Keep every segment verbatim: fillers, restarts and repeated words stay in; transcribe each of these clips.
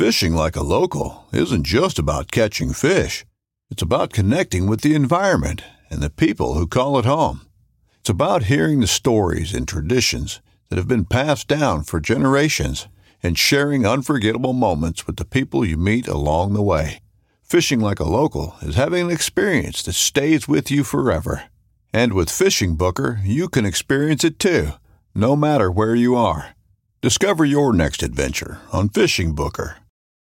Fishing like a local isn't just about catching fish. It's about connecting with the environment and the people who call it home. It's about hearing the stories and traditions that have been passed down for generations and sharing unforgettable moments with the people you meet along the way. Fishing like a local is having an experience that stays with you forever. And with Fishing Booker, you can experience it too, no matter where you are. Discover your next adventure on Fishing Booker.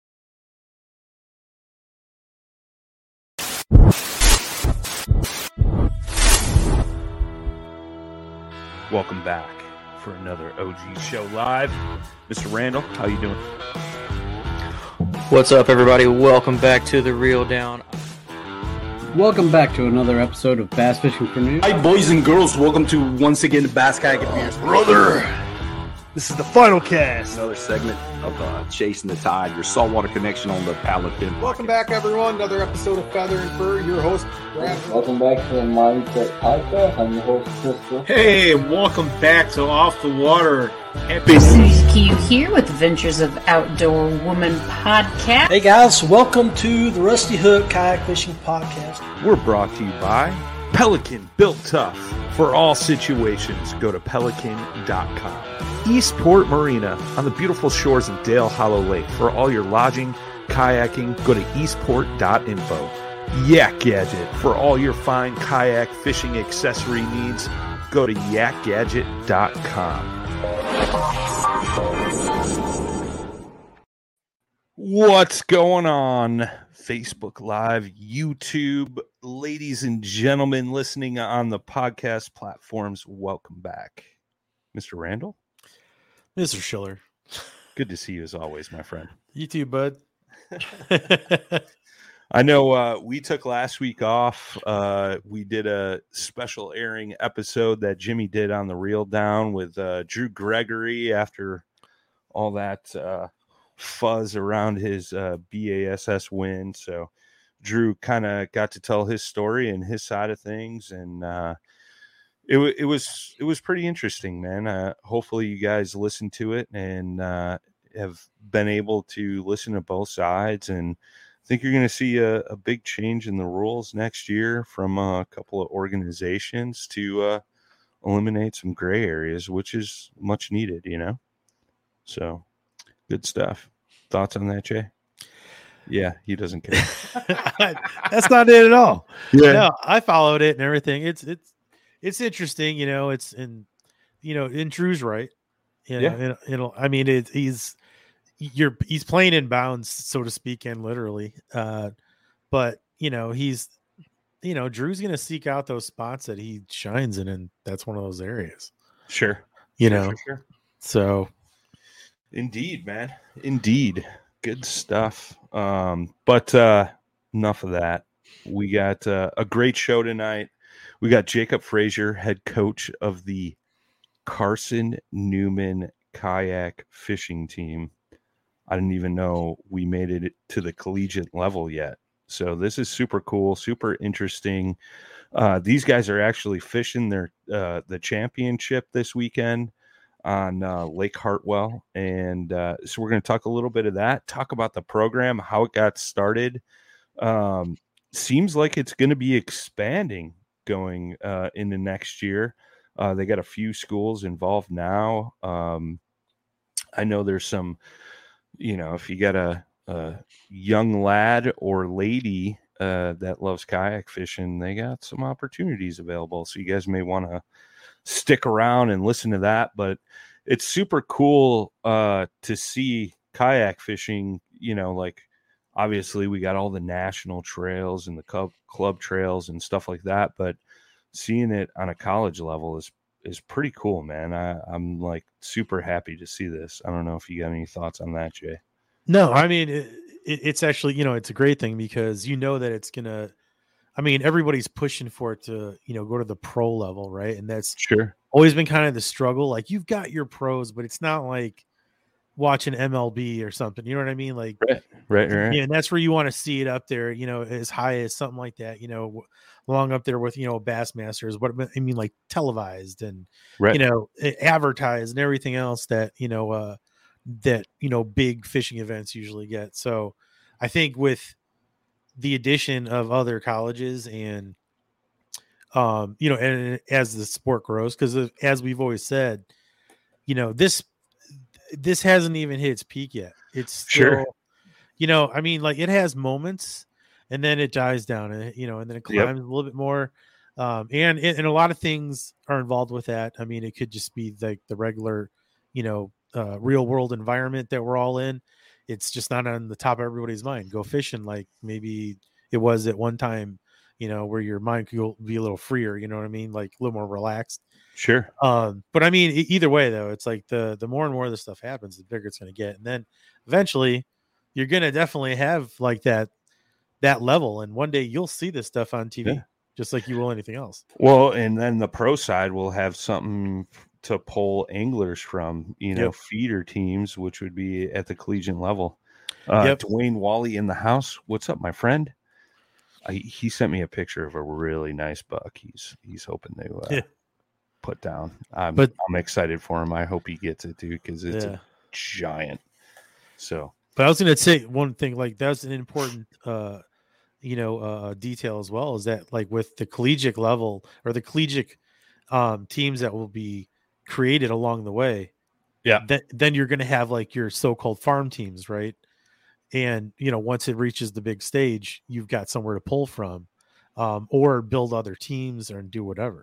Welcome back for another O G Show Live. Mister Randall, how you doing? What's up, everybody? Welcome back to The Reel Down. Welcome back to another episode of Bass Fishing for News. Hi, boys and girls. Welcome to, once again, the Bass Kayak Advance. Brother, this is the final cast. Another segment of uh, Chasing the Tide, your saltwater connection on the Pelican. Welcome back, everyone. Another episode of Feather and Fur. Your host, Brad. Welcome back to the Mindset Podcast. I'm your host, Crystal. Hey, welcome back to Off the Water. Happy Susie Q here with Adventures of Outdoor Woman podcast. Hey guys, welcome to the Rusty Hook Kayak Fishing Podcast. We're brought to you by Pelican, built tough for all situations. Go to pelican dot com. Eastport Marina on the beautiful shores of Dale Hollow Lake. For all your lodging, kayaking, go to eastport dot info. Yak Gadget. For all your fine kayak fishing accessory needs, go to yak gadget dot com. What's going on? Facebook Live, YouTube, ladies and gentlemen listening on the podcast platforms, welcome back. Mister Randall? Mister Schiller. Good to see you as always, my friend. You too, bud. I know uh, we took last week off. Uh, we did a special airing episode that Jimmy did on the Reel Down with uh, Drew Gregory after all that uh, fuzz around his uh, B A S S win. So Drew kind of got to tell his story and his side of things, and uh, it, w- it was it was pretty interesting, man. Uh, hopefully you guys listened to it and uh, have been able to listen to both sides, and I think you're going to see a, a big change in the rules next year from a couple of organizations to uh, eliminate some gray areas, which is much needed, you know? So good stuff. Thoughts on that, Jay? Yeah, he doesn't care. That's not it at all. Yeah. No, I followed it and everything. It's, it's, it's interesting, you know, it's in, you know, in Drew's right. You know, Yeah. it, it'll, I mean, it, he's, you're he's playing in bounds, so to speak, and literally. Uh, but you know, he's you know, Drew's gonna seek out those spots that he shines in, and that's one of those areas. Sure. You sure, know, sure, sure. So indeed, man. Indeed. Good stuff. Um, but uh enough of that. We got uh, a great show tonight. We got Jacob Frazier, head coach of the Carson Newman kayak fishing team. I didn't even know we made it to the collegiate level yet. So this is super cool, super interesting. Uh, these guys are actually fishing their uh, the championship this weekend on uh, Lake Hartwell. And uh, so we're going to talk a little bit of that, talk about the program, how it got started. Um, seems like it's going to be expanding going uh, into next year. Uh, they got a few schools involved now. Um, I know there's some, you know, if you got a, a young lad or lady uh, that loves kayak fishing, they got some opportunities available. So you guys may want to stick around and listen to that. But it's super cool uh, to see kayak fishing, you know, like obviously we got all the national trails and the club, club trails and stuff like that. But seeing it on a college level is is pretty cool, man. I, I'm like super happy to see this. I don't know if you got any thoughts on that, Jay. no, I mean it, it, it's actually, you know, it's a great thing because you know that it's gonna. I mean, everybody's pushing for it to, you know, go to the pro level, right? And that's sure always been kind of the struggle. Like you've got your pros, but it's not like watching M L B or something. You know what I mean? Like, right, right, right. Yeah, and that's where you want to see it up there, you know, as high as something like that, you know, along up there with, you know, Bassmasters, what I mean, like televised and, right. you know, advertised and everything else that, you know, uh, that, you know, big fishing events usually get. So I think with the addition of other colleges and, um, you know, and as the sport grows, because as we've always said, you know, this, this hasn't even hit its peak yet. It's still, Sure. you know, I mean, like it has moments and then it dies down and, you know, and then it climbs Yep. a little bit more. Um, and, and a lot of things are involved with that. I mean, it could just be like the regular, you know, uh, real world environment that we're all in. It's just not on the top of everybody's mind. Go fishing like maybe it was at one time, you know, where your mind could be a little freer, you know what I mean? Like a little more relaxed. Sure. Um, but I mean, e- either way though, it's like the, the more and more this stuff happens, the bigger it's going to get. And then eventually you're going to definitely have like that, that level. And one day you'll see this stuff on T V. Yeah. Just like you will anything else. Well, and then the pro side will have something to pull anglers from, you know, yep. feeder teams, which would be at the collegiate level. Uh, yep. Dwayne Wally in the house. What's up, my friend? I, he sent me a picture of a really nice buck. He's he's hoping to uh, yeah. put down. I'm, but, I'm excited for him. I hope he gets it too, because it's yeah. a giant. So, but I was going to say one thing. Like that's an important. Uh, you know, uh, detail as well is that like with the collegiate level or the collegiate um, teams that will be created along the way. Yeah. Th- then you're going to have like your so-called farm teams. Right. And, you know, once it reaches the big stage, you've got somewhere to pull from um, or build other teams or do whatever.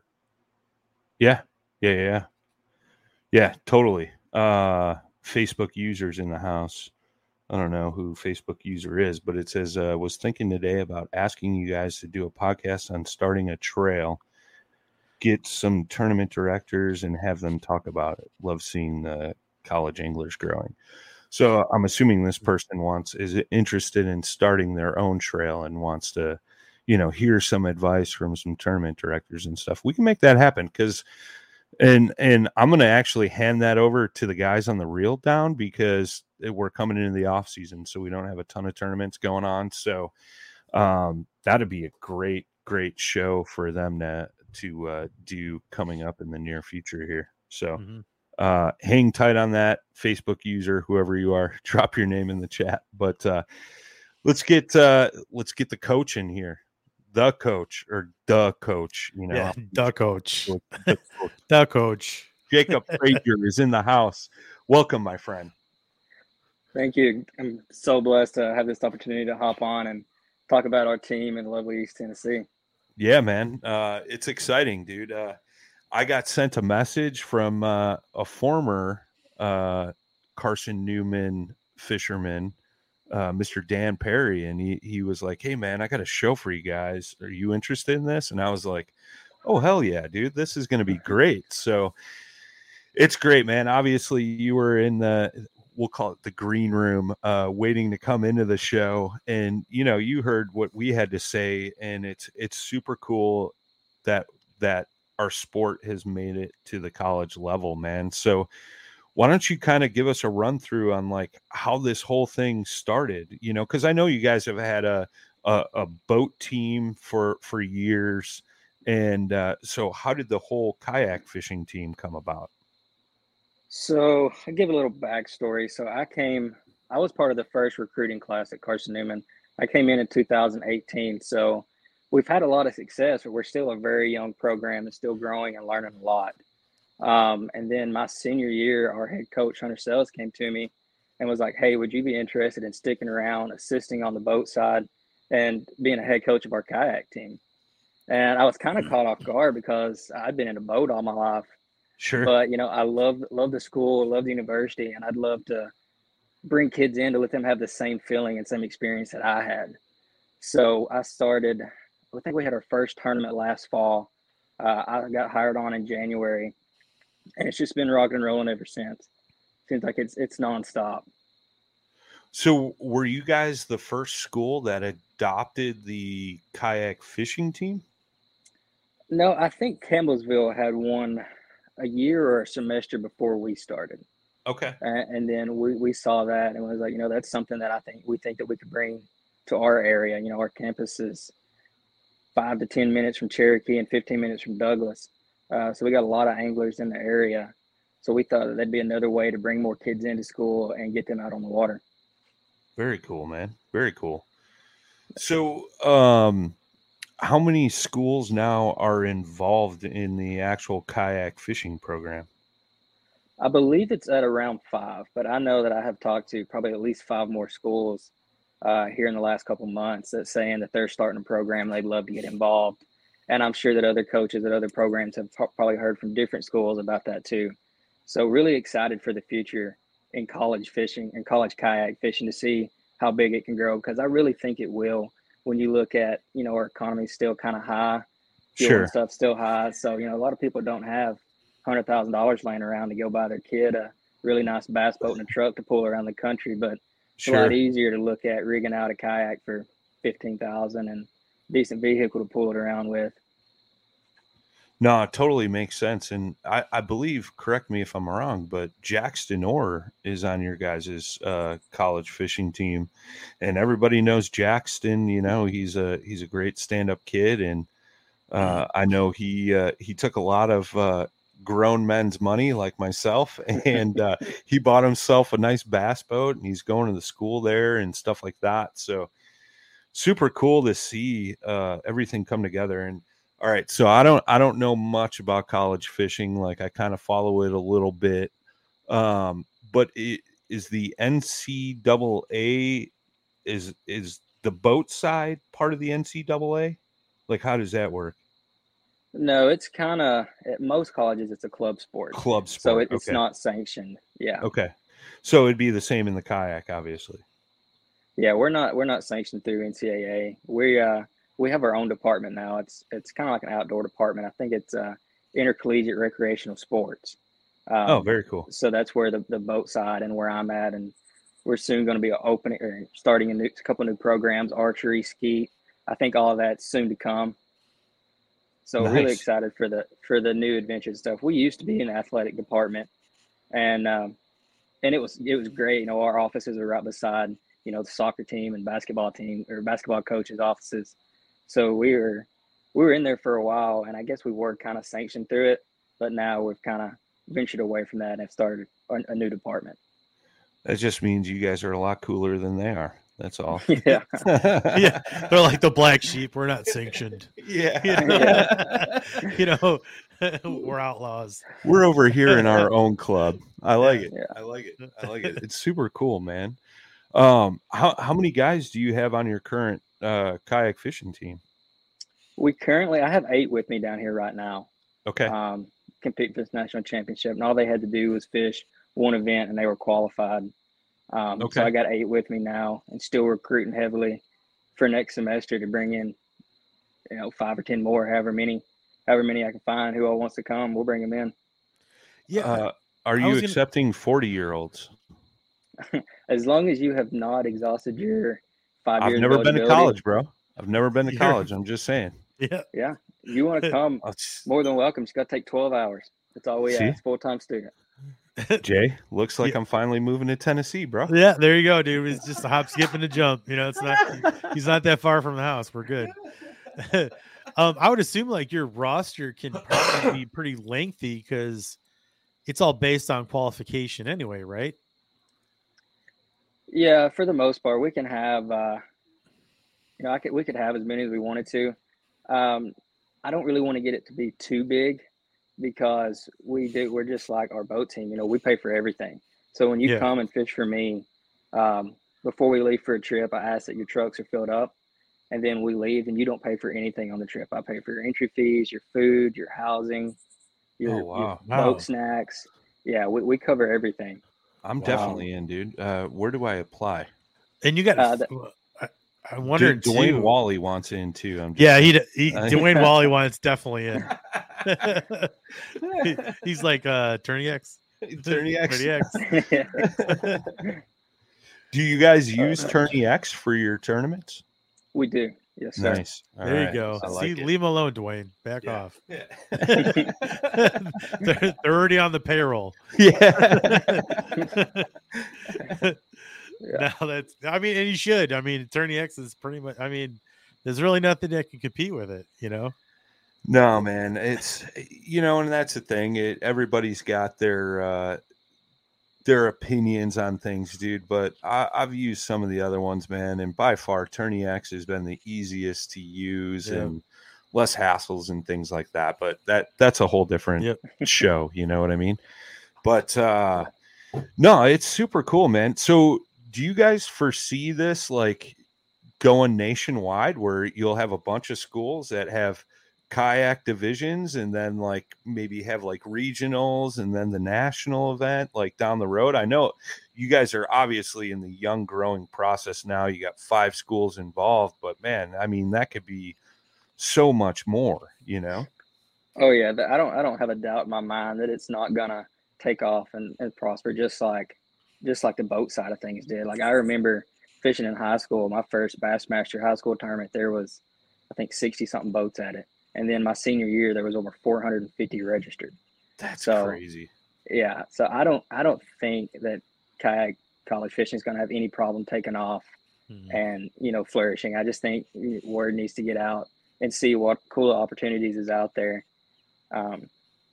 Yeah. Yeah. Yeah. Yeah, totally. Uh, Facebook users in the house. I don't know who Facebook user is, but it says, uh, was thinking today about asking you guys to do a podcast on starting a trail, get some tournament directors and have them talk about it. Love seeing the college anglers growing. So I'm assuming this person wants, is interested in starting their own trail and wants to, you know, hear some advice from some tournament directors and stuff. We can make that happen because And and I'm going to actually hand that over to the guys on the Reel Down because we're coming into the off season, so we don't have a ton of tournaments going on. So um, that'd be a great, great show for them to to uh, do coming up in the near future here. So mm-hmm. uh, hang tight on that, Facebook user, whoever you are. Drop your name in the chat. But uh, let's get uh, let's get the coach in here. The coach or the coach, you know, yeah, the coach, the coach. the coach. Jacob Frazier is in the house. Welcome, my friend. Thank you. I'm so blessed to have this opportunity to hop on and talk about our team in lovely East Tennessee. Yeah, man. Uh, it's exciting, dude. Uh, I got sent a message from uh, a former uh, Carson Newman fisherman, Uh, Mister Dan Perry, and he he was like, "Hey man, I got a show for you guys. Are you interested in this?" And I was like, "Oh hell yeah, dude! This is going to be great." So it's great, man. Obviously, you were in the we'll call it the green room, uh, waiting to come into the show, and you know you heard what we had to say, and it's it's super cool that that our sport has made it to the college level, man. So why don't you kind of give us a run through on like how this whole thing started, you know, cause I know you guys have had a, a, a boat team for, for years. And uh, so how did the whole kayak fishing team come about? So I'll give a little backstory. So I came, I was part of the first recruiting class at Carson Newman. I came in in two thousand eighteen. So we've had a lot of success, but we're still a very young program that's still growing and learning a lot. Um, and then my senior year, our head coach, Hunter Sells, came to me and was like, "Hey, would you be interested in sticking around, assisting on the boat side and being a head coach of our kayak team?" And I was kind of caught off guard because I'd been in a boat all my life. Sure. But, you know, I love, love the school, love the university, and I'd love to bring kids in to let them have the same feeling and same experience that I had. So I started, I think we had our first tournament last fall. Uh, I got hired on in January. And it's just been rocking and rolling ever since. Seems like it's it's nonstop. So were you guys the first school that adopted the kayak fishing team? No, I think Campbellsville had one a year or a semester before we started. Okay. And, and then we, we saw that and was like, you know, that's something that I think we think that we could bring to our area. You know, our campus is five to ten minutes from Cherokee and fifteen minutes from Douglas. Uh, so we got a lot of anglers in the area. So we thought that that'd be another way to bring more kids into school and get them out on the water. Very cool, man. Very cool. So, um, how many schools now are involved in the actual kayak fishing program? I believe it's at around five, but I know that I have talked to probably at least five more schools uh, here in the last couple months that's saying that they're starting a program. They'd love to get involved. And I'm sure that other coaches at other programs have probably heard from different schools about that too. So really excited for the future in college fishing and college kayak fishing to see how big it can grow, because I really think it will. When you look at, you know, our economy's still kind of high, fuel Sure. and stuff's still high. So, you know, a lot of people don't have one hundred thousand dollars laying around to go buy their kid a really nice bass boat and a truck to pull around the country. But it's Sure. a lot easier to look at rigging out a kayak for fifteen thousand dollars and decent vehicle to pull it around with. No, it totally makes sense. And I, I believe, correct me if I'm wrong, but Jackson Orr is on your guys' uh, college fishing team. And everybody knows Jackson, you know, he's a he's a great stand-up kid. And uh, I know he uh, he took a lot of uh, grown men's money like myself, and uh, he bought himself a nice bass boat, and he's going to the school there and stuff like that. So super cool to see uh, everything come together. And all right, so I don't I don't know much about college fishing. Like, I kind of follow it a little bit, um, but it, is the N C double A is is the boat side part of the N C double A? Like, how does that work? No, it's kind of, at most colleges, it's a club sport. Club sport. So it, it's okay. not sanctioned. Yeah. Okay, so it'd be the same in the kayak, obviously. Yeah, we're not we're not sanctioned through N C double A. We uh we have our own department now. It's it's kind of like an outdoor department. I think it's uh, intercollegiate recreational sports. Um, oh, very cool. So that's where the, the boat side and where I'm at, and we're soon going to be opening or starting a, new, a couple new programs, archery, skeet. I think all of that's soon to come. So Nice. Really excited for the for the new adventure stuff. We used to be in the athletic department, and um, and it was it was great. You know, our offices are right beside, you know, the soccer team and basketball team or basketball coaches' offices. So we were we were in there for a while, and I guess we were kind of sanctioned through it, but now we've kind of ventured away from that and have started a, a new department. That just means you guys are a lot cooler than they are. That's all. Yeah. Yeah. They're like the black sheep. We're not sanctioned. Yeah. You know, Yeah. you know we're outlaws. We're over here in our own club. I like it. Yeah. I like it. I like it. It's super cool, man. Um, how how many guys do you have on your current uh, kayak fishing team? We currently, I have eight with me down here right now. Okay. Um, compete for this national championship, and all they had to do was fish one event, and they were qualified. Um, Okay. So I got eight with me now, and still recruiting heavily for next semester to bring in, you know, five or ten more, however many, however many I can find. Who all wants to come, we'll bring them in. Yeah. Uh, are I you was gonna- accepting forty year olds? As long as you have not exhausted your five I've years. never of been to eligibility. college, bro. I've never been to You're- college. I'm just saying. Yeah. Yeah, you want to come, more than welcome. It's got to take twelve hours. That's all we See? ask. Full time student. Jay, looks like Yeah. I'm finally moving to Tennessee, bro. Yeah, there you go, dude. It's just a hop, skip, and a jump. You know, it's not he's not that far from the house. We're good. um, I would assume like your roster can probably be pretty lengthy because it's all based on qualification anyway, right? Yeah, for the most part, we can have. Uh, you know, I could we could have as many as we wanted to. Um, I don't really want to get it to be too big because we do. We're just like our boat team. You know, we pay for everything. So when you Yeah. come and fish for me, um, before we leave for a trip, I ask that your trucks are filled up, and then we leave, and you don't pay for anything on the trip. I pay for your entry fees, your food, your housing, your, Oh, your wow. Wow. boat snacks. Yeah, we, we cover everything. I'm Wow. definitely in, dude. Uh, where do I apply? And you got. Uh, that- I, I'm wondering Du- Dwayne too. Wally wants in too. I'm just Yeah, saying. he, he Uh, Dwayne Wally wants definitely in. He- he's like uh Tourney X. Tourney X. Tourney X. Do you guys use Tourney X for your tournaments? We do. Yes, sir. Nice. All There right. you go. I See, like it. leave him alone, Dwayne. Back Yeah. off. they're, they're already on the payroll. Yeah. Yeah. Now that's, I mean, and you should. I mean, Tourney X is pretty much, I mean, there's really nothing that can compete with it, you know? No, man, it's, you know, and that's the thing. It, everybody's got their uh, their opinions on things, dude. But I, I've used some of the other ones, man, and by far, Tourney X has been the easiest to use yeah. and less hassles and things like that. But that that's a whole different yep. show. You know what I mean? But uh, no, it's super cool, man. So, do you guys foresee this like going nationwide, where you'll have a bunch of schools that have kayak divisions and then like maybe have like regionals and then the national event like down the road? I know you guys are obviously in the young growing process now. You got five schools involved, but man, I mean, that could be so much more, you know? Oh yeah. I don't, I don't have a doubt in my mind that it's not gonna take off and, and prosper just like, just like the boat side of things did. Like I remember fishing in high school, my first Bassmaster high school tournament, there was, I think sixty something boats at it. And then my senior year, there was over four hundred fifty registered. That's so, crazy. Yeah. So I don't, I don't think that kayak college fishing is going to have any problem taking off mm-hmm. and, you know, flourishing. I just think word needs to get out and see what cool opportunities is out there. Um,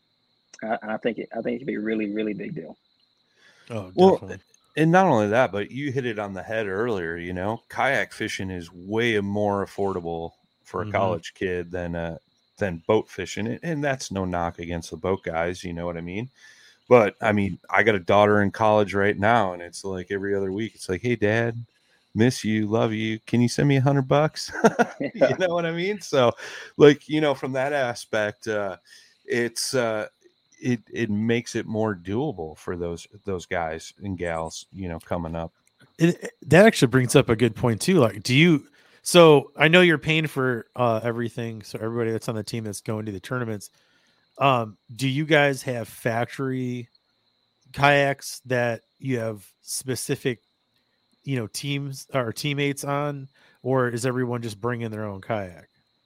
and I think it, I think it could be a really, really big deal. Oh, well, definitely. And not only that, but you hit it on the head earlier, you know, kayak fishing is way more affordable for a mm-hmm. college kid than uh than boat fishing. And that's no knock against the boat guys, you know what I mean? But I mean, I got a daughter in college right now, and it's like every other week, it's like, hey, Dad, miss you, love you. Can you send me a hundred bucks? Yeah. You know what I mean? So, like, you know, from that aspect, uh, it's uh, it it makes it more doable for those those guys and gals, you know, coming up. It, that actually brings up a good point too. Like, do you? So I know you're paying for uh, everything. So everybody that's on the team that's going to the tournaments, um, do you guys have factory kayaks that you have specific, you know, teams or teammates on, or is everyone just bringing their own kayak?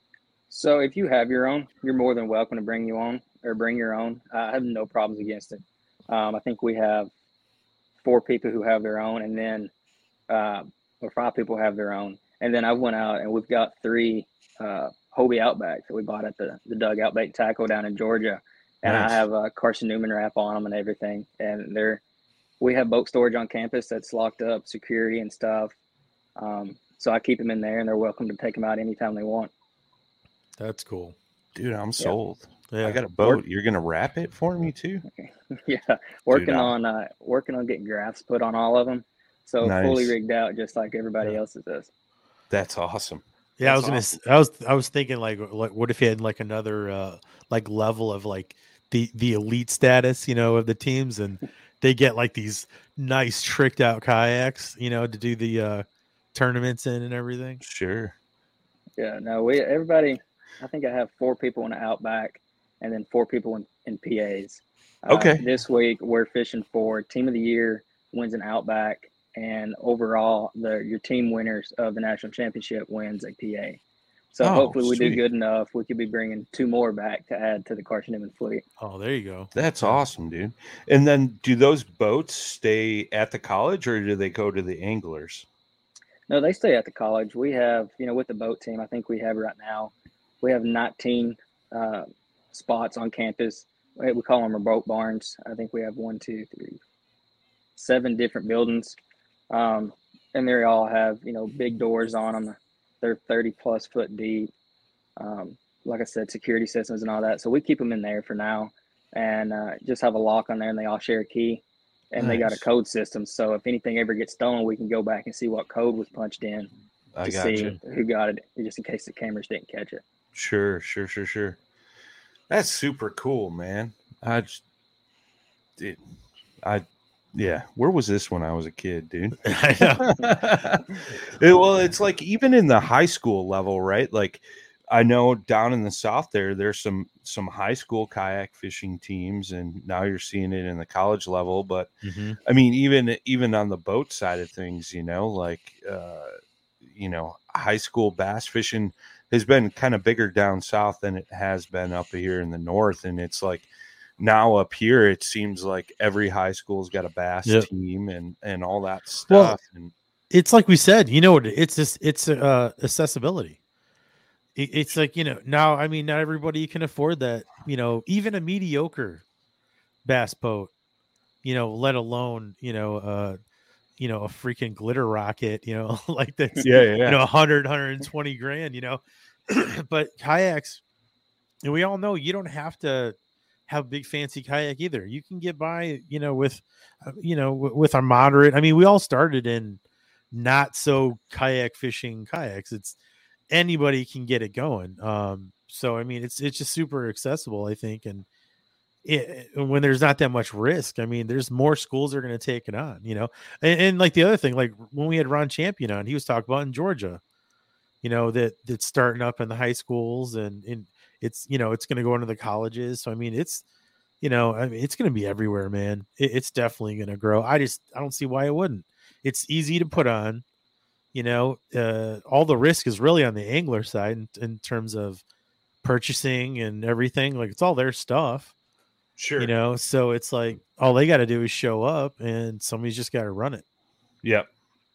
So if you have your own, you're more than welcome to bring you on or bring your own. I have no problems against it. Um, I think we have four people who have their own, and then uh, or five people have their own. And then I went out and we've got three uh, Hobie Outbacks that we bought at the, the Doug Outbait Tackle down in Georgia. And nice. I have a Carson Newman wrap on them and everything. And they're, we have boat storage on campus that's locked up, security and stuff. Um, so I keep them in there, and they're welcome to take them out anytime they want. That's cool. Dude, I'm sold. Yeah. I got a boat. You're going to wrap it for me too? Yeah. Working Dude, on, uh, working on getting graphs put on all of them. So nice. Fully rigged out, just like everybody Yeah. else's is. That's awesome. Yeah, That's I was awesome. gonna. I was. I was thinking like, like, what if you had like another uh, like level of like the the elite status, you know, of the teams, and they get like these nice tricked out kayaks, you know, to do the uh, tournaments in and everything. Sure. Yeah. No, we everybody. I think I have four people in the Outback, and then four people in, in P As. Uh, Okay. This week we're fishing for Team of the Year wins an Outback. And overall, the your team winners of the national championship wins a P A. So Oh, hopefully we sweet. do good enough. We could be bringing two more back to add to the Carson Newman fleet. Oh, there you go. That's awesome, dude. And then do those boats stay at the college, or do they go to the anglers? No, they stay at the college. We have, you know, with the boat team, I think we have right now, we have nineteen uh, spots on campus. We call them our boat barns. I think we have one, two, three, seven different buildings. Um, and they all have, you know, big doors on them. They're thirty plus foot deep. Um, like I said, security systems and all that. So we keep them in there for now, and uh, just have a lock on there, and they all share a key, and they got a Nice. code system. So if anything ever gets stolen, we can go back and see what code was punched in I to got see you. who got it, just in case the cameras didn't catch it. Sure, sure, sure, sure. That's super cool, man. I just did. I yeah. Where was this when I was a kid, dude? I know. It- well, it's like even in the high school level, right? Like I know down in the South there, there's some some high school kayak fishing teams, and now you're seeing it in the college level. But Mm-hmm. I mean, even even on the boat side of things, you know, like uh, you know, high school bass fishing has been kind of bigger down south than it has been up here in the north, and it's like now up here, it seems like every high school's got a bass Yep. team and and all that Well, stuff. And It's like we said, you know what? It's just it's uh, accessibility. it, it's like, you know, now, I mean, not everybody can afford that, you know, even a mediocre bass boat, you know, let alone, you know, uh, you know, a freaking glitter rocket, you know, like that's, yeah, yeah, you know, one hundred, one hundred twenty grand, you know, but kayaks, and we all know you don't have to have a big fancy kayak either. You can get by, you know, with, uh, you know, w- with our moderate. I mean, we all started in not so kayak fishing kayaks. It's anybody can get it going. Um, so I mean, it's it's just super accessible, I think, and it, when there's not that much risk, I mean, there's more schools that are going to take it on, you know, and, and like the other thing, like when we had Ron Champion on, he was talking about in Georgia, you know, that that's starting up in the high schools and in it's, you know, it's going to go into the colleges. So, I mean, it's, you know, I mean, it's going to be everywhere, man. It, it's definitely going to grow. I just, I don't see why it wouldn't. It's easy to put on, you know, uh, all the risk is really on the angler side in, in terms of purchasing and everything. Like it's all their stuff. Sure. You know, so it's like all they got to do is show up and somebody's just got to run it. Yep.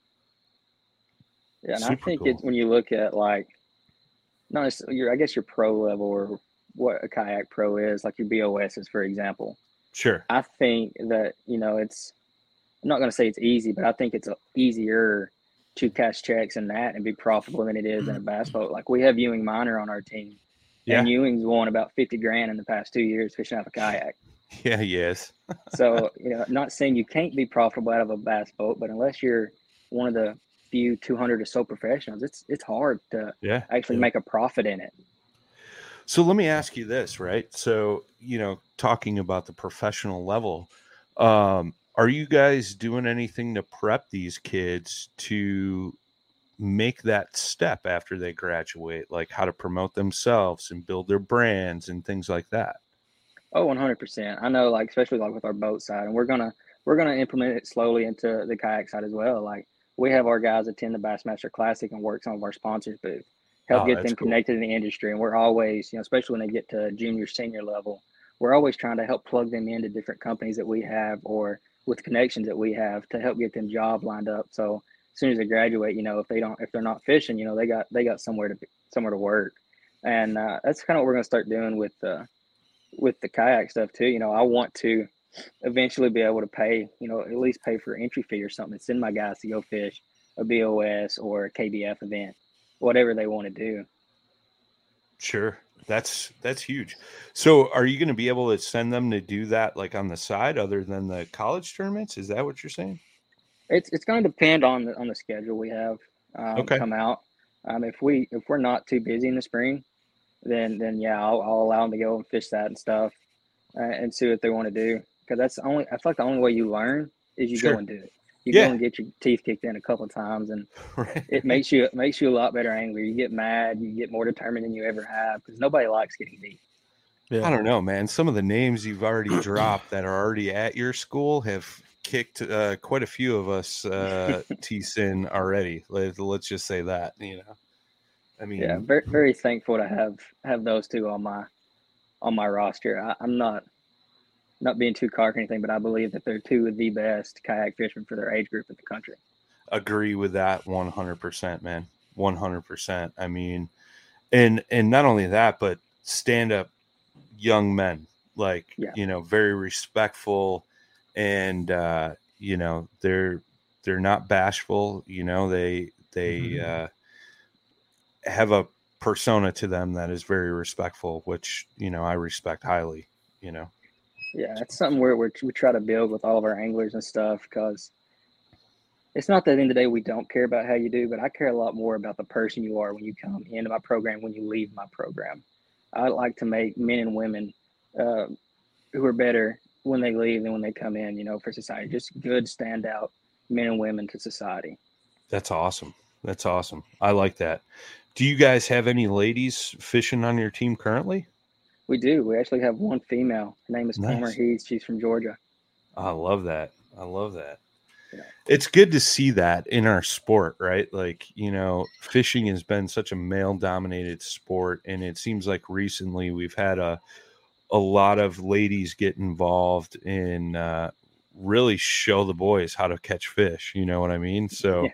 Yeah, and Super I think cool. it's when you look at like, not necessarily your, I guess your pro level or what a kayak pro is, like your B O Ss, for example. Sure. I think that, you know, it's, I'm not going to say it's easy, but I think it's easier to cash checks in that and be profitable than it is in a bass boat. Like we have Ewing Minor on our team. Yeah. And Ewing's won about fifty grand in the past two years fishing out of a kayak. Yeah, yes. So, you know, not saying you can't be profitable out of a bass boat, but unless you're one of the few two hundred or so professionals, it's it's hard to yeah. actually yeah. make a profit in it. So let me ask you this, right? So, you know, talking about the professional level, um, are you guys doing anything to prep these kids to make that step after they graduate, like how to promote themselves and build their brands and things like that? Oh, one hundred percent. I know, like, especially like with our boat side, and we're going to, we're going to implement it slowly into the kayak side as well. Like we have our guys attend the Bassmaster Classic and work some of our sponsors booth, help Oh, get that's them cool. connected in the industry. And we're always, you know, especially when they get to junior, senior level, we're always trying to help plug them into different companies that we have or with connections that we have to help get them job lined up. So as soon as they graduate, you know, if they don't, if they're not fishing, you know, they got, they got somewhere to, somewhere to work. And uh, that's kind of what we're going to start doing with, uh, with the kayak stuff too. You know, I want to eventually be able to pay, you know, at least pay for entry fee or something, send my guys to go fish a B O S or a K B F event, whatever they want to do. Sure. That's, that's huge. So are you going to be able to send them to do that like on the side other than the college tournaments? Is that what you're saying? It's, it's going to depend on the, on the schedule we have um, okay. come out. Um, if we, if we're not too busy in the spring, then, then yeah, I'll, I'll allow them to go and fish that and stuff uh, and see what they want to do. Cause that's the only, I feel like the only way you learn is you sure. go and do it. You yeah. go and get your teeth kicked in a couple of times and right. it makes you, it makes you a lot better angler. You get mad, you get more determined than you ever have because nobody likes getting beat. Yeah. I don't know, man. Some of the names you've already dropped that are already at your school have kicked uh, quite a few of us uh, teeth in already. Let, let's just say that, you know, I mean, yeah, very, very thankful to have, have those two on my, on my roster. I, I'm not, not being too cocky or anything, but I believe that they're two of the best kayak fishermen for their age group in the country. Agree with that one hundred percent, man. one hundred percent. I mean, and, and not only that, but stand up young men, like, yeah. you know, very respectful and, uh, you know, they're, they're not bashful, you know, they, they, mm-hmm. uh, have a persona to them that is very respectful, which, you know, I respect highly, you know? Yeah. That's something where we're, we try to build with all of our anglers and stuff. Cause it's not that at the end of the day, we don't care about how you do, but I care a lot more about the person you are when you come into my program, when you leave my program. I like to make men and women uh, who are better when they leave than when they come in, you know, for society, just good standout men and women to society. That's awesome. That's awesome. I like that. Do you guys have any ladies fishing on your team currently? We do. We actually have one female. Her name is Nice. Palmer Heath. She's from Georgia. I love that. I love that. Yeah. It's good to see that in our sport, right? Like, you know, fishing has been such a male dominated sport. And it seems like recently we've had a, a lot of ladies get involved in, uh, really show the boys how to catch fish. You know what I mean? So Yeah.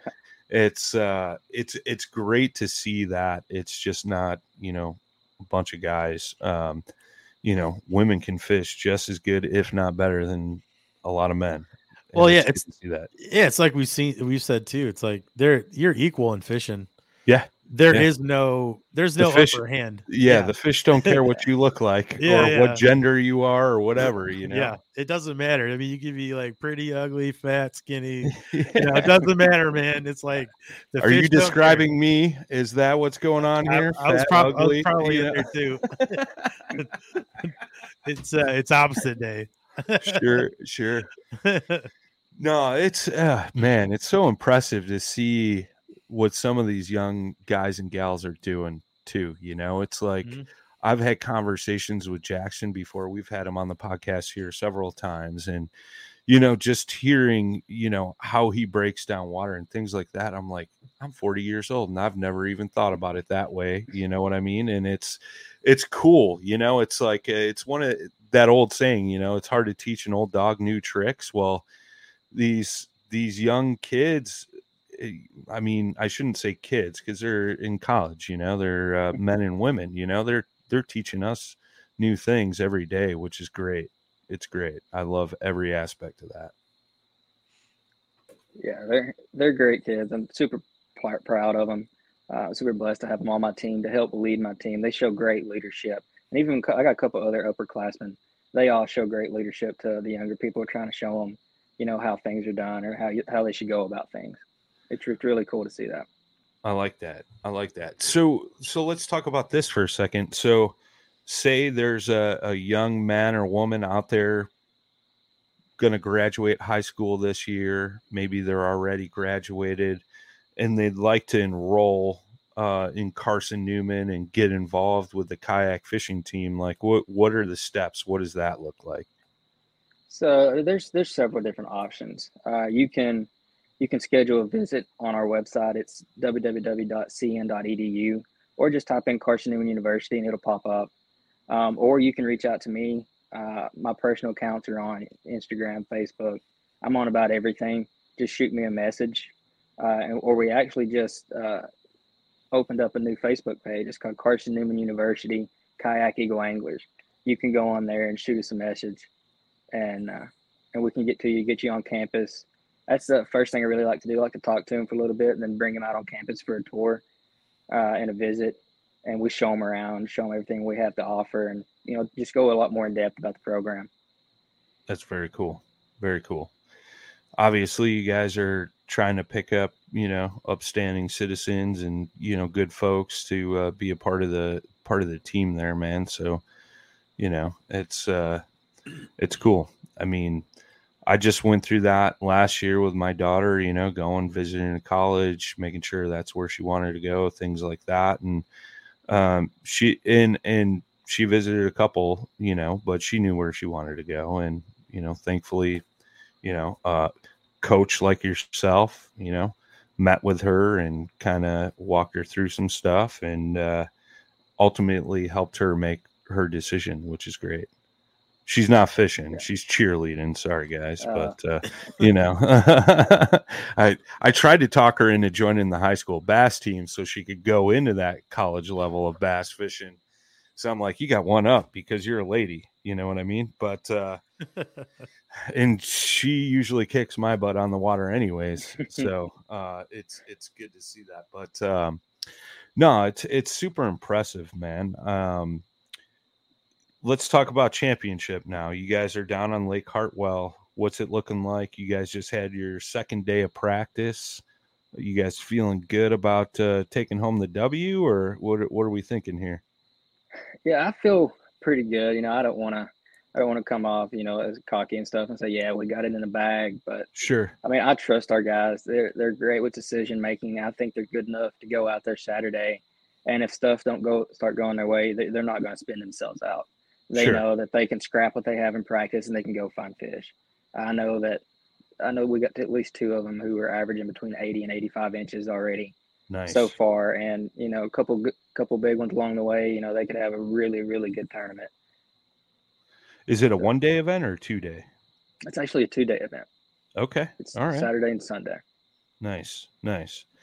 it's uh, it's it's great to see that. It's just not, you know, a bunch of guys. Um, you know, women can fish just as good, if not better, than a lot of men. And Well, yeah, it's it's good to see that. Yeah, it's like we've seen, we've said too. It's like they're you're equal in fishing. Yeah, there yeah. is no there's The no fish- upper hand. Yeah, the fish don't care what you look like Yeah, or yeah. what gender you are or whatever, you know. Yeah, it doesn't matter. I mean, you could be like pretty, ugly, fat, skinny. You know, it doesn't matter, man. It's like the Are fish you don't care. describing me? Is that what's going on I, here? I was, Fat, prob- I was ugly, probably you in know? there too. it's uh, it's opposite day. Sure, sure. No, it's uh, man, it's so impressive to see what some of these young guys and gals are doing too. You know, it's like Mhm. I've had conversations with Jackson before. We've had him on the podcast here several times, and you know, just hearing, you know, how he breaks down water and things like that. I'm like, I'm forty years old and I've never even thought about it that way. You know what I mean? And it's, it's cool. You know, it's like, uh, it's one of that old saying, you know, it's hard to teach an old dog new tricks. Well, these, these young kids, I mean, I shouldn't say kids because they're in college, you know, they're uh, men and women, you know, they're, they're teaching us new things every day, which is great. It's great. I love every aspect of that. Yeah, they're they're great kids. I'm super pr- proud of them. Uh, super blessed to have them on my team to help lead my team. They show great leadership, and even I got a couple other upperclassmen. They all show great leadership to the younger people, trying to show them, you know, how things are done or how you, how they should go about things. It's, it's really cool to see that. I like that. I like that. So so let's talk about this for a second. So say there's a, a young man or woman out there going to graduate high school this year. Maybe they're already graduated and they'd like to enroll uh, in Carson Newman and get involved with the kayak fishing team. Like what, what are the steps? What does that look like? So there's there's several different options. Uh, you can you can schedule a visit on our website. It's w w w dot c n dot e d u, or just type in Carson Newman University and it'll pop up. Um, or you can reach out to me. Uh, my personal accounts are on Instagram, Facebook. I'm on about everything. Just shoot me a message. Uh, and, or we actually just uh, opened up a new Facebook page. It's called Carson Newman University Kayak Eagle Anglers. You can go on there and shoot us a message, and uh, and we can get to you, get you on campus. That's the first thing I really like to do. I like to talk to them for a little bit and then bring them out on campus for a tour uh, and a visit. And we show them around, show them everything we have to offer, and, you know, just go a lot more in depth about the program. That's very cool. Very cool. Obviously, you guys are trying to pick up, you know, upstanding citizens and, you know, good folks to uh, be a part of the part of the team there, man. So, you know, it's uh, it's cool. I mean, I just went through that last year with my daughter, you know, going, visiting a college, making sure that's where she wanted to go, things like that. And um, she, and, and she visited a couple, you know, but she knew where she wanted to go. And, you know, thankfully, you know, uh, coach like yourself, you know, met with her and kind of walked her through some stuff and uh, ultimately helped her make her decision, which is great. She's not fishing. Yeah. She's cheerleading. Sorry, guys. Uh, but, uh, you know, I I tried to talk her into joining the high school bass team so she could go into that college level of bass fishing. So I'm like, you got one up because you're a lady. You know what I mean? But, uh, and she usually kicks my butt on the water anyways. So uh, it's it's good to see that. But, um, no, it's, it's super impressive, man. Um Let's talk about championship now. You guys are down on Lake Hartwell. What's it looking like? You guys just had your second day of practice. You guys feeling good about uh, taking home the W, or what? What are we thinking here? Yeah, I feel pretty good. You know, I don't want to, I don't want to come off, you know, as cocky and stuff and say, yeah, we got it in the bag. But sure, I mean, I trust our guys. They're they're great with decision making. I think they're good enough to go out there Saturday, and if stuff don't go start going their way, they, they're not going to spin themselves out. They sure. know that they can scrap what they have in practice and they can go find fish. I know that I know we got to at least two of them who are averaging between eighty and eighty-five inches already nice. so far. And, you know, a couple, couple big ones along the way, you know, they could have a really, really good tournament. Is it a one day event or a two day? It's actually a two day event. Okay. It's all right. Saturday and Sunday. Nice. Nice.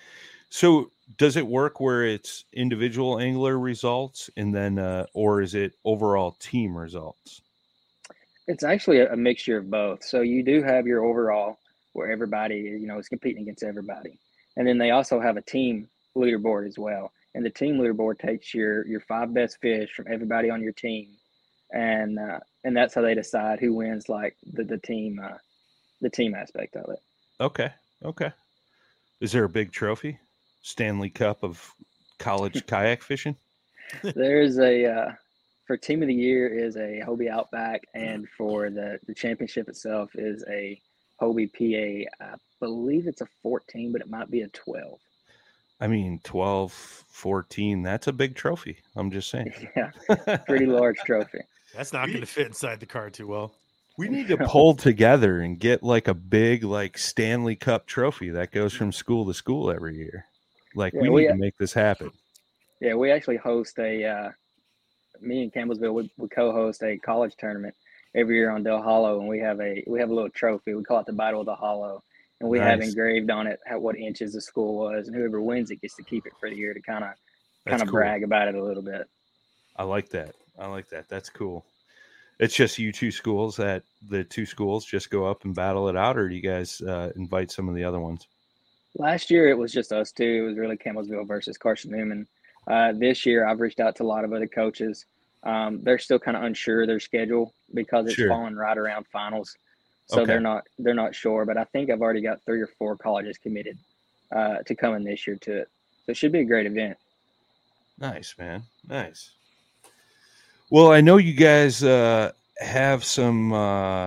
So does it work where it's individual angler results and then, uh, or is it overall team results? It's actually a, a mixture of both. So you do have your overall where everybody, you know, is competing against everybody. And then they also have a team leaderboard as well. And the team leaderboard takes your, your five best fish from everybody on your team. And, uh, and that's how they decide who wins, like the, the team, uh, the team aspect of it. Okay. Okay. Is there a big trophy? Stanley Cup of college kayak fishing? There's a, uh, for team of the year is a Hobie Outback, and for the, the championship itself is a Hobie P A. I believe it's a fourteen, but it might be a twelve. I mean, twelve, fourteen, that's a big trophy. I'm just saying. Yeah, pretty large trophy. That's not going to fit inside the car too well. We need to pull together and get like a big like Stanley Cup trophy that goes from school to school every year. Like yeah, we need we, to make this happen. Yeah, we actually host a, uh, me and Campbellsville, we, we co-host a college tournament every year on Del Hollow, and we have a we have a little trophy. We call it the Battle of the Hollow, and we nice. have engraved on it how, what inches the school was, and whoever wins it gets to keep it for the year to kind of kind of cool. brag about it a little bit. I like that. I like that. That's cool. It's just you two schools that the two schools just go up and battle it out, or do you guys uh, invite some of the other ones? Last year it was just us two. It was really Campbellsville versus Carson Newman. Uh, this year I've reached out to a lot of other coaches. Um, they're still kind of unsure of their schedule because it's sure. falling right around finals, so okay. they're not they're not sure. But I think I've already got three or four colleges committed uh, to coming this year to it. So it should be a great event. Nice, man. Nice. Well, I know you guys uh, have some uh,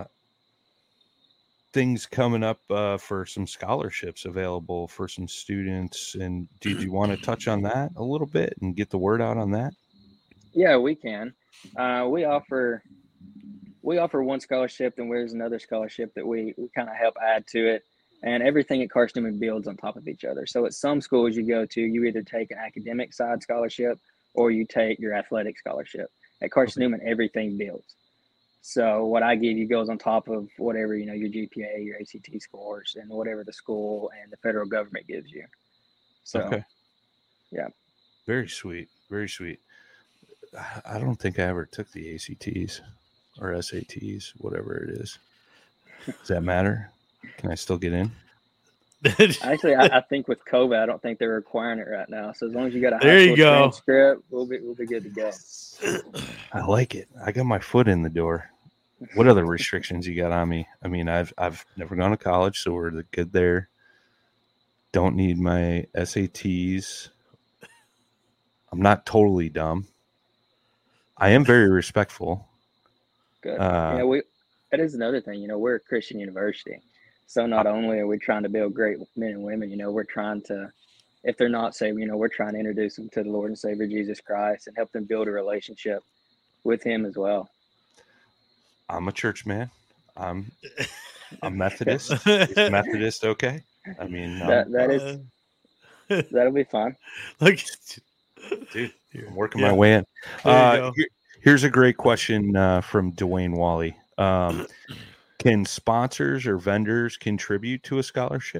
things coming up uh, for some scholarships available for some students. And did you want to touch on that a little bit and get the word out on that? Yeah, we can. Uh, we offer we offer one scholarship, and there's another scholarship that we, we kind of help add to it. And everything at Carson Newman builds on top of each other. So at some schools you go to, you either take an academic side scholarship or you take your athletic scholarship. At Carson okay. Newman, everything builds. So what I give you goes on top of whatever, you know, your G P A, your A C T scores, and whatever the school and the federal government gives you. So, okay. yeah. Very sweet. Very sweet. I don't think I ever took the A C Ts or S A Ts, whatever it is. Does that matter? Can I still get in? Actually, I, I think with COVID, I don't think they're requiring it right now. So as long as you got a there high you school go. transcript, we'll be we'll be good to go. I like it. I got my foot in the door. What other restrictions you got on me? I mean, I've I've never gone to college, so we're good there. Don't need my S A Ts. I'm not totally dumb. I am very respectful. Good. Uh, yeah, we. That is another thing. You know, we're a Christian university. So not only are we trying to build great men and women, you know, we're trying to, if they're not saved, you know, we're trying to introduce them to the Lord and Savior Jesus Christ and help them build a relationship with him as well. I'm a church man. I'm I'm Methodist. Is Methodist okay? I mean, that, that is, uh, that'll be fine. Look, dude, I'm working yeah. my way in. Uh, here, here's a great question uh, from Dwayne Wally. Um, Can sponsors or vendors contribute to a scholarship?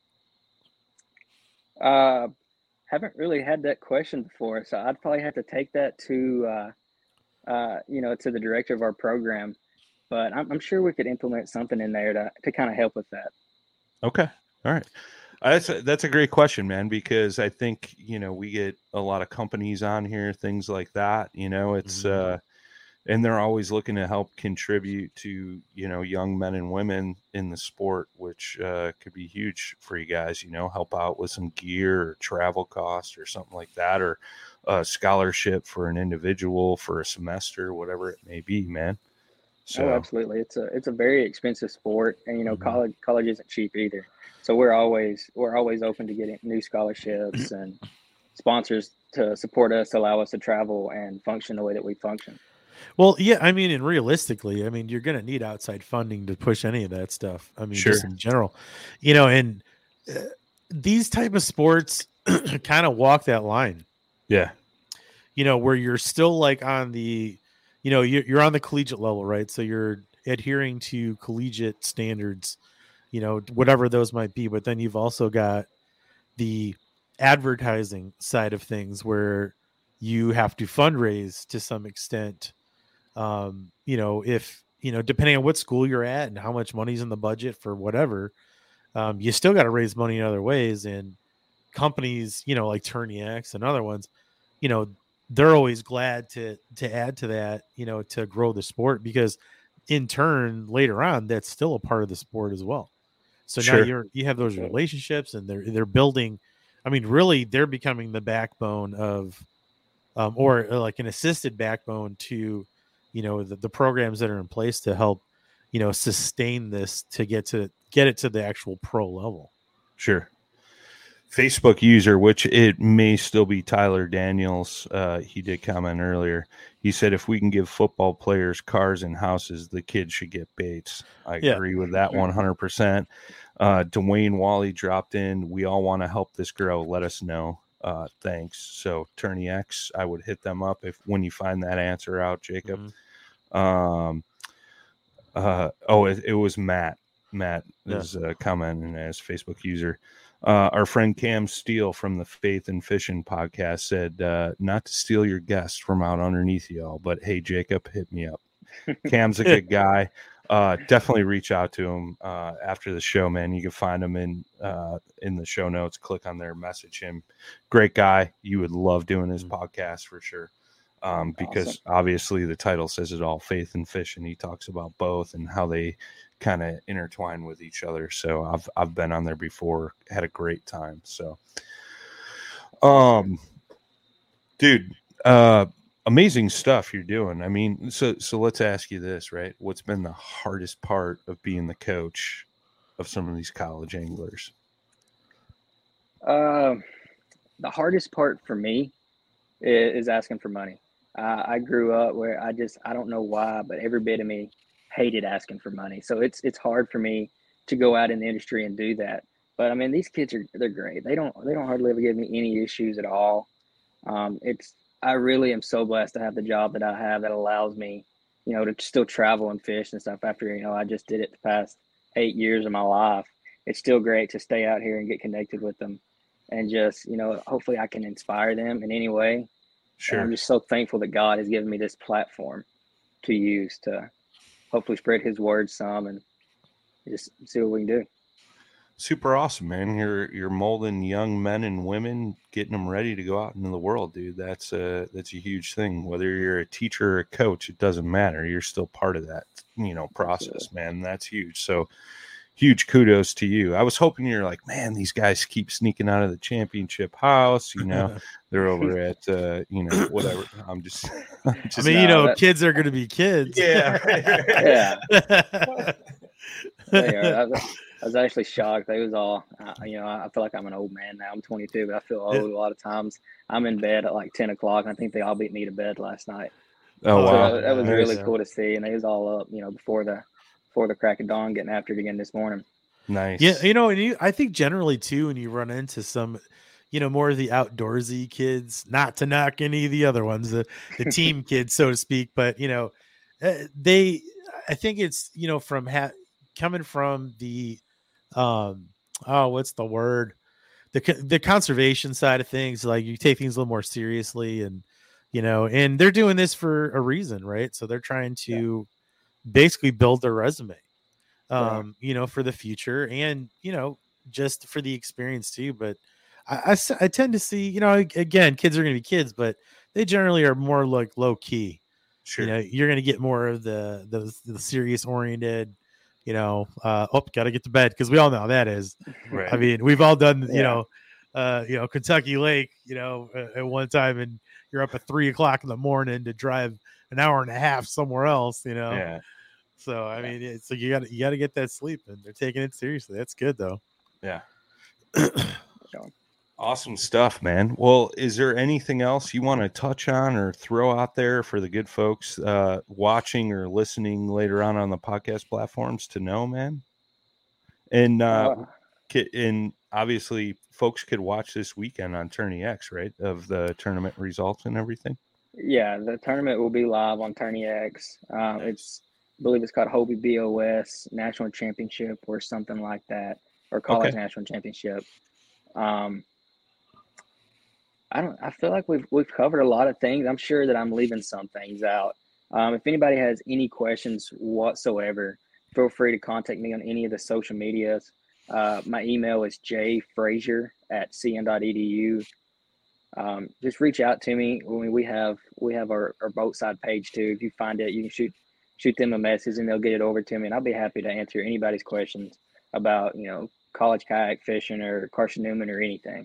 Uh, haven't really had that question before, so I'd probably have to take that to, uh, uh, you know, to the director of our program. But I'm, I'm sure we could implement something in there to to kind of help with that. Okay, all right. Uh, that's a, that's a great question, man, because I think, you know, we get a lot of companies on here, things like that. You know, it's mm-hmm. uh. And they're always looking to help contribute to, you know, young men and women in the sport, which uh, could be huge for you guys, you know, help out with some gear or travel costs or something like that, or a scholarship for an individual for a semester, whatever it may be, man. So oh, absolutely. It's a, it's a very expensive sport, and, you know, mm-hmm. college, college isn't cheap either. So we're always, we're always open to getting new scholarships and sponsors to support us, allow us to travel and function the way that we function. Well, yeah, I mean, and realistically, I mean, you're going to need outside funding to push any of that stuff. I mean, sure. just in general, you know, and uh, these type of sports kind of walk that line. Yeah. You know, where you're still like on the, you know, you're, you're on the collegiate level, right? So you're adhering to collegiate standards, you know, whatever those might be. But then you've also got the advertising side of things where you have to fundraise to some extent. Um, you know, if, you know, depending on what school you're at and how much money's in the budget for whatever, um, you still got to raise money in other ways. And companies, you know, like Tourney X and other ones, you know, they're always glad to to add to that, you know, to grow the sport, because in turn later on that's still a part of the sport as well. So Sure. now you're you have those relationships, and they're they're building. I mean, really, they're becoming the backbone of, um, or like an assisted backbone to, you know, the, the programs that are in place to help, you know, sustain this to get to get it to the actual pro level. Sure. Facebook user, which it may still be Tyler Daniels. Uh, he did comment earlier. He said, if we can give football players cars and houses, the kids should get Bates. I Yeah. agree with that one hundred percent. Uh, Dwayne Wally dropped in. We all want to help this grow. Let us know. Uh, thanks. So Tourney X, I would hit them up if when you find that answer out, Jacob. Mm-hmm. Um, uh, oh, it, it was Matt. Matt Yeah. is uh, commenting as Facebook user. Uh, our friend Cam Steele from the Faith and Fishing podcast said, uh, not to steal your guest from out underneath y'all, but hey, Jacob, hit me up. Cam's a good guy. Uh, definitely reach out to him uh, after the show, man. You can find him in uh, in the show notes. Click on there, message him. Great guy. You would love doing his mm-hmm. podcast for sure. Um, because awesome. Obviously the title says it all, Faith and Fishing. He talks about both and how they kind of intertwine with each other. So I've I've been on there before, had a great time. So um dude, uh amazing stuff you're doing. I mean, so so let's ask you this, right? What's been the hardest part of being the coach of some of these college anglers? Uh, the hardest part for me is, is asking for money. Uh, I grew up where I just I don't know why, but every bit of me hated asking for money. So it's it's hard for me to go out in the industry and do that. But I mean, these kids are they're great. They don't they don't hardly ever give me any issues at all. Um, it's I really am so blessed to have the job that I have that allows me, you know, to still travel and fish and stuff. After you know, I just did it the past eight years of my life. It's still great to stay out here and get connected with them, and just you know, hopefully I can inspire them in any way. Sure. And I'm just so thankful that God has given me this platform to use to hopefully spread his word some and just see what we can do. Super awesome, man. You're you're molding young men and women, getting them ready to go out into the world, dude. That's a that's a huge thing. Whether you're a teacher or a coach, it doesn't matter. You're still part of that, you know, process, Absolutely. Man. That's huge. So huge kudos to you. I was hoping you're like, man, these guys keep sneaking out of the championship house. You know, they're over at, uh, you know, whatever. I'm just, I'm just I mean, you know, that... kids are going to be kids. Yeah. yeah. They are. I, was, I was actually shocked. They was all, uh, you know, I feel like I'm an old man now. I'm twenty-two, but I feel old yeah. a lot of times. I'm in bed at like ten o'clock, and I think they all beat me to bed last night. Oh, so wow. That, that was nice. really cool to see. And they was all up, you know, before the, before the crack of dawn, getting after it again this morning. Nice. Yeah, you know, and you, I think generally too, when you run into some, you know, more of the outdoorsy kids, not to knock any of the other ones, the the team kids, so to speak, but you know, they, I think it's you know from ha- coming from the, um, oh, what's the word, the the conservation side of things. Like you take things a little more seriously, and you know, and they're doing this for a reason, right? So they're trying to yeah. basically build their resume. Um, you know, for the future and, you know, just for the experience too. But I, I, I tend to see, you know, again, kids are going to be kids, but they generally are more like low key. Sure. You know, you're going to get more of the, the, the serious oriented, you know, uh, oh, got to get to bed. Cause we all know how that is. Right. I mean, we've all done, yeah. you know, uh, you know, Kentucky Lake, you know, uh, at one time, and you're up at three o'clock in the morning to drive an hour and a half somewhere else, you know? Yeah. So I mean, it's like you got you got to get that sleep, and they're taking it seriously. That's good, though. Yeah. Awesome stuff, man. Well, is there anything else you want to touch on or throw out there for the good folks uh, watching or listening later on on the podcast platforms to know, man? And uh, uh, and obviously, folks could watch this weekend on Tourney X, right? Of the tournament results and everything. Yeah, the tournament will be live on Tourney X. Uh, it's I believe it's called Hobie B O S National Championship or something like that, or College okay. National Championship. Um, I don't. I feel like we've we've covered a lot of things. I'm sure that I'm leaving some things out. Um, if anybody has any questions whatsoever, feel free to contact me on any of the social medias. Uh, my email is jfrazier at c n dot e d u. Um, just reach out to me. I mean, we have we have our, our boat side page too. If you find it, you can shoot shoot them a message and they'll get it over to me, and I'll be happy to answer anybody's questions about, you know, college kayak fishing or Carson Newman or anything.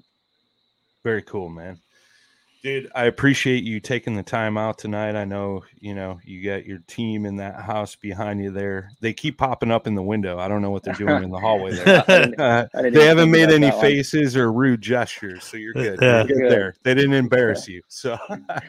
Very cool, man. Dude, I appreciate you taking the time out tonight. I know, you know, you got your team in that house behind you there. They keep popping up in the window. I don't know what they're doing in the hallway there. I didn't, uh, I they haven't made any faces or rude gestures, so you're good. Yeah. You're good there. They didn't embarrass you. So,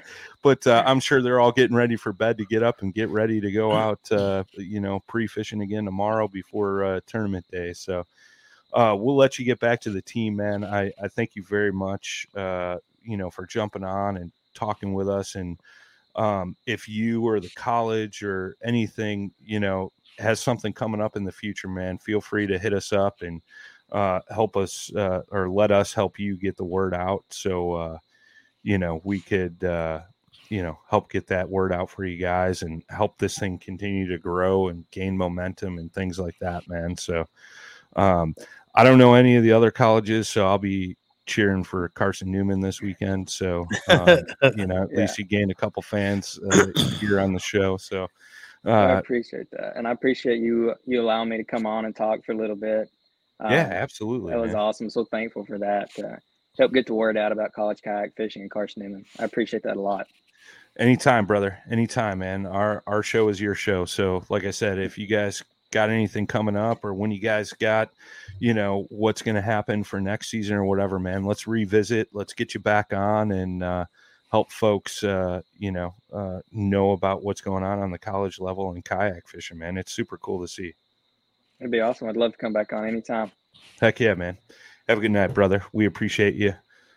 but uh, I'm sure they're all getting ready for bed to get up and get ready to go out, uh, you know, pre-fishing again tomorrow before uh, tournament day. So uh, we'll let you get back to the team, man. I, I thank you very much. Uh, you know, for jumping on and talking with us. And um, if you or the college or anything, you know, has something coming up in the future, man, feel free to hit us up and uh, help us uh, or let us help you get the word out. So, uh, you know, we could, uh, you know, help get that word out for you guys and help this thing continue to grow and gain momentum and things like that, man. So um, I don't know any of the other colleges, so I'll be cheering for Carson Newman this weekend. So, um, you know, at yeah. least you gained a couple fans uh, here on the show. So uh, I appreciate that. And I appreciate you, you allowing me to come on and talk for a little bit. Um, yeah, absolutely. That was man. awesome. So thankful for that. Uh, help get the word out about college kayak fishing and Carson Newman. I appreciate that a lot. Anytime, brother. Anytime, man. Our, our show is your show. So like I said, if you guys got anything coming up or when you guys got, you know, what's going to happen for next season or whatever, man, let's revisit, let's get you back on and uh, help folks, uh, you know, uh, know about what's going on on the college level in kayak fishing, man. It's super cool to see. It'd be awesome. I'd love to come back on anytime. Heck yeah, man. Have a good night, brother. We appreciate you.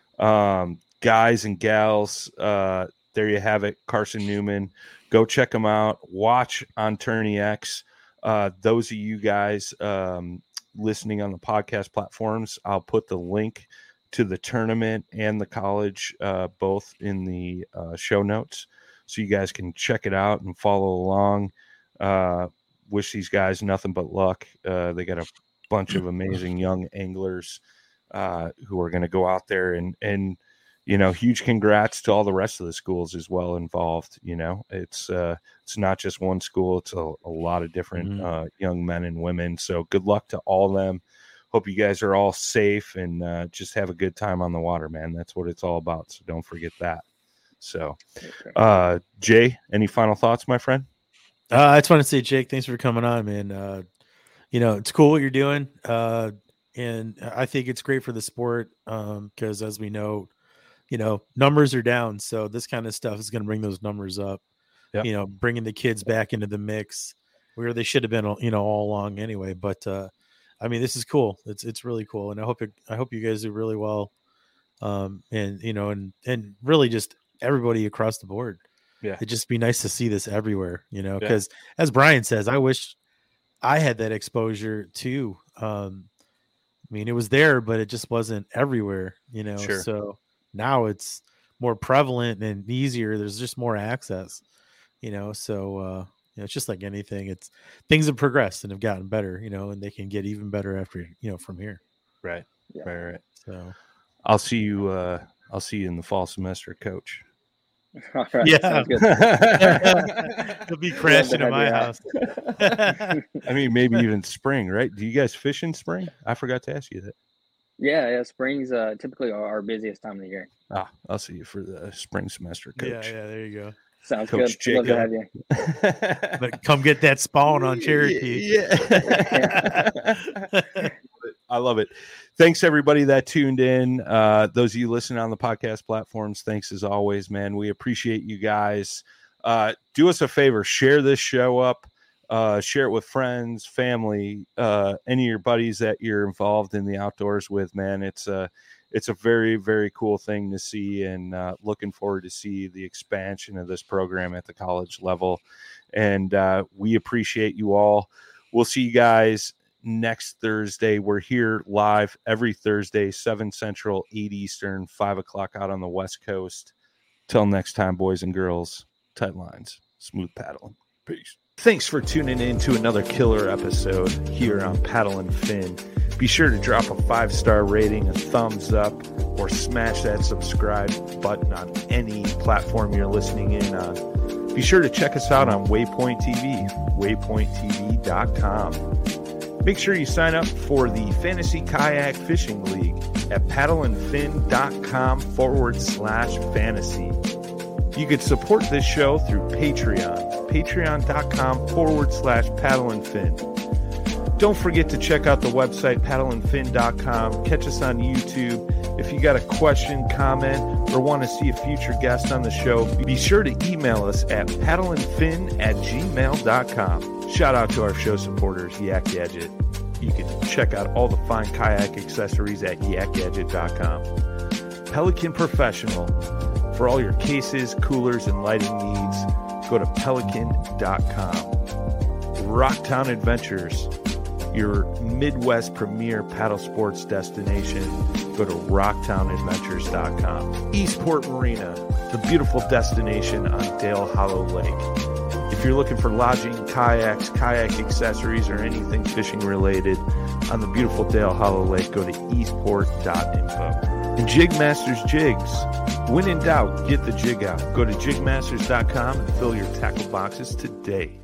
Um, guys and gals, uh, there you have it. Carson Newman, go check him out. Watch on Tourney X. Uh, those of you guys um, listening on the podcast platforms, I'll put the link to the tournament and the college uh, both in the uh, show notes so you guys can check it out and follow along. Uh, wish these guys nothing but luck. Uh, they got a bunch of amazing young anglers uh, who are going to go out there and, and, you know, huge congrats to all the rest of the schools as well involved. You know, it's uh, it's not just one school. It's a, a lot of different mm-hmm. uh, young men and women. So good luck to all of them. Hope you guys are all safe and uh, just have a good time on the water, man. That's what it's all about. So don't forget that. So, uh, Jay, any final thoughts, my friend? Uh, I just want to say, Jake, thanks for coming on, man. Uh, you know, it's cool what you're doing. Uh, and I think it's great for the sport because um, as we know, you know, numbers are down. So this kind of stuff is going to bring those numbers up, yep. you know, bringing the kids back into the mix where they should have been, you know, all along anyway. But, uh, I mean, this is cool. It's, it's really cool. And I hope, it, I hope you guys do really well. Um, and, you know, and, and really just everybody across the board. Yeah. It'd just be nice to see this everywhere, you know, yeah. because as Brian says, I wish I had that exposure too. Um, I mean, it was there, but it just wasn't everywhere, you know? Sure. So now it's more prevalent and easier. There's just more access, you know? So, uh, you know, it's just like anything. It's things have progressed and have gotten better, you know, and they can get even better after, you know, from here. Right. Yeah. Right. Right. So I'll see you, uh, I'll see you in the fall semester, Coach. All right, yeah. He'll be crashing at my house. I mean, maybe even spring, right? Do you guys fish in spring? I forgot to ask you that. Yeah, yeah. Spring's uh, typically our, our busiest time of the year. Ah, I'll see you for the spring semester, Coach. Yeah, yeah. There you go. Sounds Coach good. Love to have you. But come get that spawn on Cherokee. Yeah. I love it. Thanks, everybody that tuned in. Uh, those of you listening on the podcast platforms, thanks as always, man. We appreciate you guys. Uh, do us a favor. Share this show up. Uh, share it with friends, family, uh, any of your buddies that you're involved in the outdoors with, man. It's a, it's a very, very cool thing to see, and uh, looking forward to see the expansion of this program at the college level. And uh, we appreciate you all. We'll see you guys next Thursday. We're here live every Thursday, seven Central, eight Eastern, five o'clock out on the West Coast. Till next time, boys and girls, tight lines, smooth paddling. Peace. Thanks for tuning in to another killer episode here on Paddle and Fin. Be sure to drop a five-star rating, a thumbs up, or smash that subscribe button on any platform you're listening in on. Be sure to check us out on Waypoint T V, waypoint t v dot com. Make sure you sign up for the Fantasy Kayak Fishing League at paddleandfin.com forward slash fantasy. You could support this show through Patreon, patreon.com forward slash paddleandfin. Don't forget to check out the website, paddleandfin dot com. Catch us on YouTube. If you got a question, comment, or want to see a future guest on the show, be sure to email us at paddleandfin at gmail dot com. Shout out to our show supporters, Yak Gadget. You can check out all the fine kayak accessories at yak gadget dot com. Pelican Professional. For all your cases, coolers, and lighting needs, go to pelican dot com. Rocktown Adventures, your Midwest premier paddle sports destination. Go to rocktown adventures dot com. Eastport Marina, the beautiful destination on Dale Hollow Lake. If you're looking for lodging, kayaks, kayak accessories, or anything fishing related on the beautiful Dale Hollow Lake, go to eastport dot info. And Jigmasters Jigs. When in doubt, get the jig out. Go to jig masters dot com and fill your tackle boxes today.